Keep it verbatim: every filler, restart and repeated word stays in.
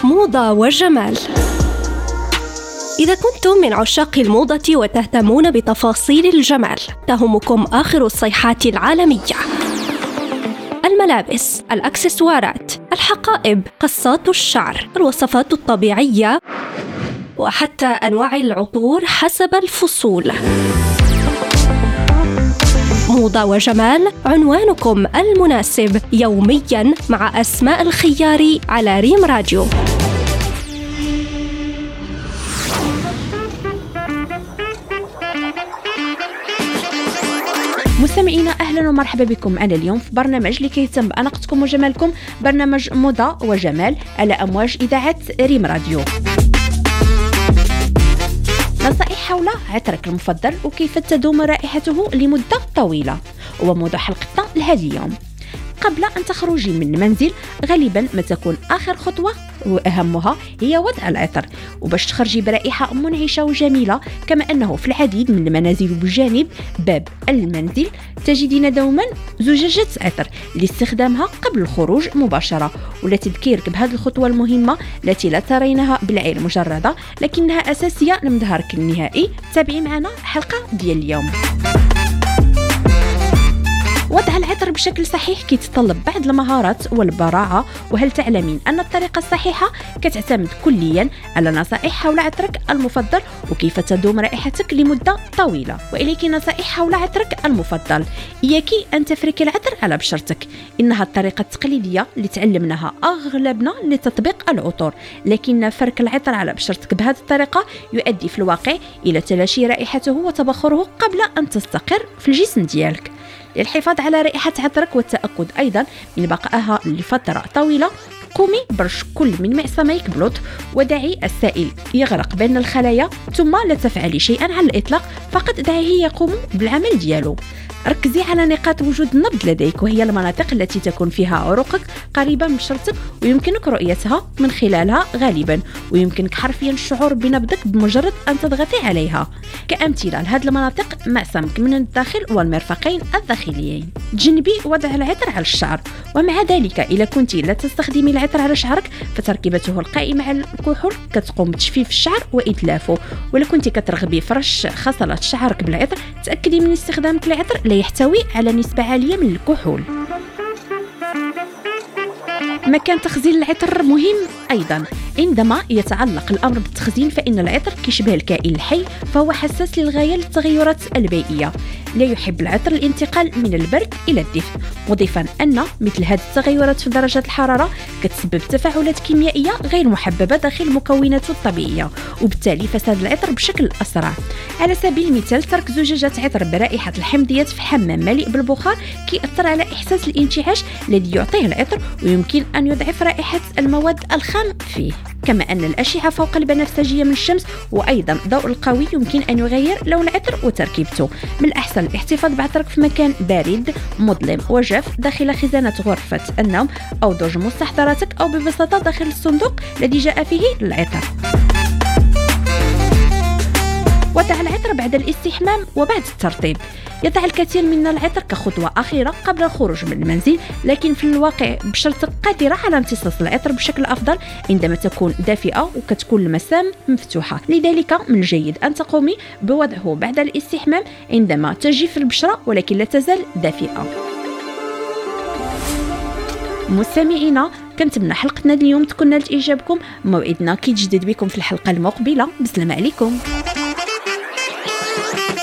موضة وجمال. إذا كنتم من عشاق الموضة وتهتمون بتفاصيل الجمال، تهمكم آخر الصيحات العالمية: الملابس، الأكسسوارات، الحقائب، قصات الشعر، الوصفات الطبيعية، وحتى أنواع العطور حسب الفصول. موضة وجمال، عنوانكم المناسب يومياً مع أسماء الخياري على ريم راديو. مستمعينا، أهلا ومرحبا بكم. أنا اليوم في برنامج لكي يهتم بأناقتكم وجمالكم، برنامج موضة وجمال على أمواج إذاعة ريم راديو. نصائح حول عطرك المفضل وكيف تدوم رائحته لمدة طويلة هو موضوع حلقتنا لهذا اليوم. قبل أن تخرجي من المنزل غالبا ما تكون آخر خطوة وأهمها هي وضع العطر، وباش تخرجي برائحة منعشة وجميلة. كما أنه في العديد من المنازل بجانب باب المنزل تجدين دوما زجاجة عطر لاستخدامها قبل الخروج مباشرة. ولا تذكيرك بهذه الخطوة المهمة التي لا ترينها بالعين المجردة لكنها أساسية لمظهرك النهائي. تابعي معنا الحلقة ديال اليوم. وضع العطر بشكل صحيح كيتطلب بعض المهارات والبراعة. وهل تعلمين أن الطريقة الصحيحة كتعتمد كليا على نصائح حول عطرك المفضل وكيف تدوم رائحتك لمدة طويلة؟ وإليك نصائح حول عطرك المفضل. إياك أن تفركي العطر على بشرتك، إنها الطريقة التقليدية اللي تعلمناها أغلبنا لتطبيق العطور، لكن فرك العطر على بشرتك بهذه الطريقة يؤدي في الواقع إلى تلاشي رائحته وتبخره قبل أن تستقر في الجسم ديالك. للحفاظ على رائحة عطرك والتأكد أيضا من بقائها لفترة طويلة، قومي برش كل من معصميك بلطف ودعي السائل يغرق بين الخلايا، ثم لا تفعلي شيئا على الإطلاق، فقط دعيه يقوم بالعمل ديالو. ركزي على نقاط وجود النبض لديك، وهي المناطق التي تكون فيها عروقك قريبة من بشرتك ويمكنك رؤيتها من خلالها غالبا، ويمكنك حرفيا الشعور بنبضك بمجرد أن تضغطي عليها. كأمثلة لهذه المناطق: معصمك من الداخل والمرفقين الداخليين. تجنبي وضع العطر على الشعر، ومع ذلك إذا كنت لا تستخدمي العطر على شعرك فتركيبته القائمة على الكحول كتقوم بتجفيف الشعر وإتلافه. ولا كنت كترغبي في رش خصلات شعرك بالعطر، تأكدي من استخدامك العطر لا يحتوي على نسبة عالية من الكحول. مكان تخزين العطر مهم أيضا. عندما يتعلق الأمر بالتخزين فإن العطر كيشبه الكائن الحي، فهو حساس للغاية للتغيرات البيئية. لا يحب العطر الانتقال من البرد إلى الدفء، مضيفا أن مثل هذه التغيرات في درجات الحرارة كتسبب تفاعلات كيميائية غير محببة داخل مكوناته الطبيعية، وبالتالي فساد العطر بشكل أسرع. على سبيل المثال، ترك زجاجة عطر برائحة الحمضيات في حمام مليء بالبخار كيأثر على إحساس الانتعاش الذي يعطيه العطر، ويمكن أن يضعف رائحة المواد الخام فيه. كما أن الأشعة فوق البنفسجية من الشمس وأيضا الضوء القوي يمكن أن يغير لون العطر وتركيبته. من الأحسن الاحتفاظ بعطرك في مكان بارد مظلم وجاف داخل خزانة غرفة النوم أو درج مستحضراتك، أو ببساطة داخل الصندوق الذي جاء فيه العطر. وضع العطر بعد الاستحمام وبعد الترطيب. يضع الكثير منا العطر كخطوة أخيرة قبل الخروج من المنزل، لكن في الواقع بشرتك قادرة على امتصاص العطر بشكل أفضل عندما تكون دافئة وكتكون المسام مفتوحة. لذلك من الجيد أن تقومي بوضعه بعد الاستحمام عندما تجف البشرة ولكن لا تزال دافئة. مستمعينا، كنتمنى حلقتنا اليوم تكون نالت إعجابكم. موعدنا كيتجدد بكم في الحلقة المقبلة. بسلام عليكم.